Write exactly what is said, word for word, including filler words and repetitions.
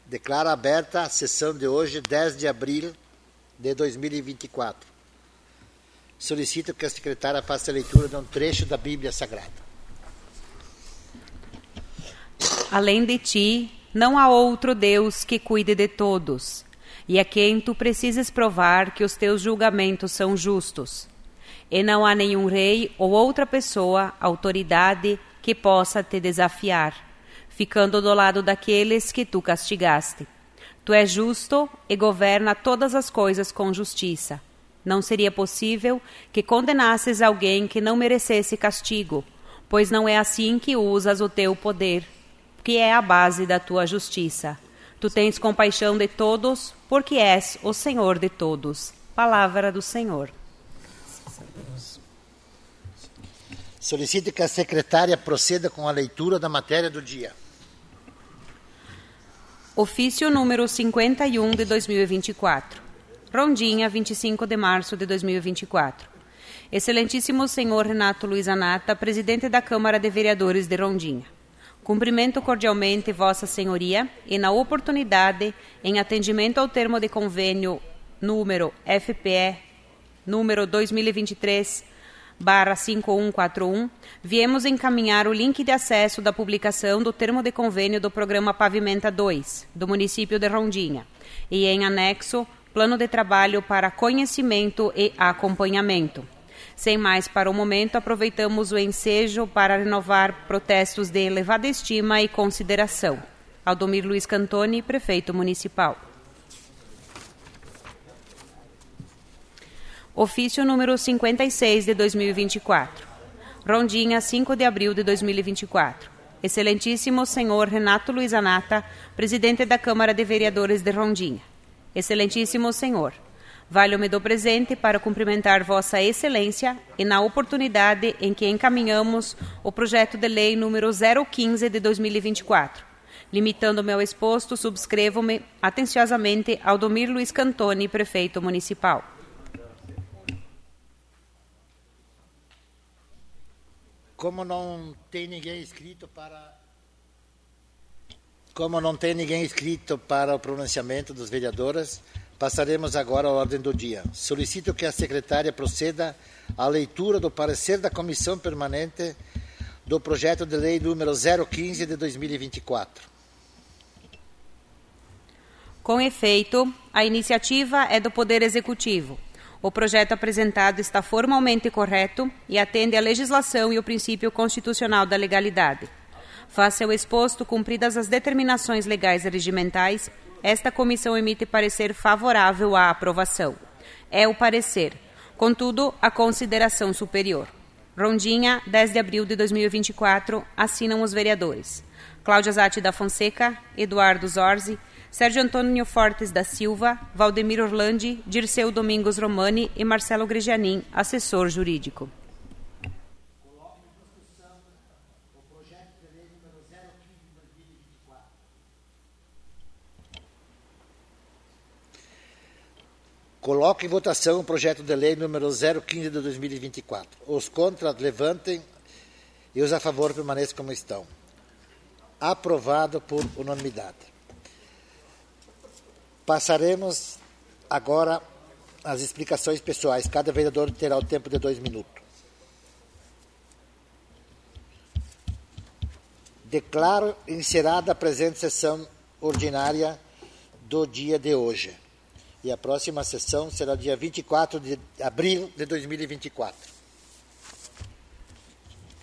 Declaro aberta a sessão de hoje, dez de abril de dois mil e vinte e quatro. Solicito que a secretária faça a leitura de um trecho da Bíblia Sagrada. Além de ti, não há outro Deus que cuide de todos, e a quem tu precisas provar que os teus julgamentos são justos. E não há nenhum rei ou outra pessoa, autoridade, que possa te desafiar, ficando do lado daqueles que tu castigaste. Tu és justo e governa todas as coisas com justiça. Não seria possível que condenasses alguém que não merecesse castigo, pois não é assim que usas o teu poder, que é a base da tua justiça. Tu tens compaixão de todos, porque és o Senhor de todos. Palavra do Senhor. Solicito que a secretária proceda com a leitura da matéria do dia. Ofício número cinquenta e um de dois mil e vinte e quatro. Rondinha, vinte e cinco de março de dois mil e vinte e quatro. Excelentíssimo senhor Renato Luiz Anata, presidente da Câmara de Vereadores de Rondinha. Cumprimento cordialmente Vossa Senhoria e, na oportunidade, em atendimento ao termo de convênio número F P E, número dois mil e vinte e três, barra cinco um quatro um, viemos encaminhar o link de acesso da publicação do termo de convênio do programa Pavimenta dois, do município de Rondinha, e em anexo, plano de trabalho para conhecimento e acompanhamento. Sem mais para o momento, aproveitamos o ensejo para renovar protestos de elevada estima e consideração. Aldomir Luiz Cantoni, prefeito municipal. Ofício número cinquenta e seis de dois mil e vinte e quatro. Rondinha, cinco de abril de dois mil e vinte e quatro. Excelentíssimo senhor Renato Luiz Anata, presidente da Câmara de Vereadores de Rondinha. Excelentíssimo senhor, valho-me do presente para cumprimentar Vossa Excelência e na oportunidade em que encaminhamos o projeto de lei número zero quinze de dois mil e vinte e quatro. Limitando-me ao exposto, subscrevo-me atenciosamente Aldomir Luiz Cantoni, prefeito municipal. Como não tem ninguém inscrito para Como não tem ninguém inscrito para o pronunciamento dos vereadores, passaremos agora à ordem do dia. Solicito que a secretária proceda à leitura do parecer da Comissão Permanente do projeto de lei número zero quinze de dois mil e vinte e quatro. Com efeito, a iniciativa é do Poder Executivo. O projeto apresentado está formalmente correto e atende à legislação e o princípio constitucional da legalidade. Face ao exposto, cumpridas as determinações legais e regimentais, esta comissão emite parecer favorável à aprovação. É o parecer. Contudo, a consideração superior. Rondinha, dez de abril de dois mil e vinte e quatro, assinam os vereadores: Cláudia Zatti da Fonseca, Eduardo Zorzi, Sérgio Antônio Fortes da Silva, Valdemir Orlandi, Dirceu Domingos Romani e Marcelo Grigianin, assessor jurídico. Coloco em votação o projeto de lei número zero quinze de dois mil e vinte e quatro. Os contra levantem e os a favor permaneçam como estão. Aprovado por unanimidade. Passaremos agora às explicações pessoais. Cada vereador terá o tempo de dois minutos. Declaro encerrada a presente sessão ordinária do dia de hoje. E a próxima sessão será dia vinte e quatro de abril de dois mil e vinte e quatro.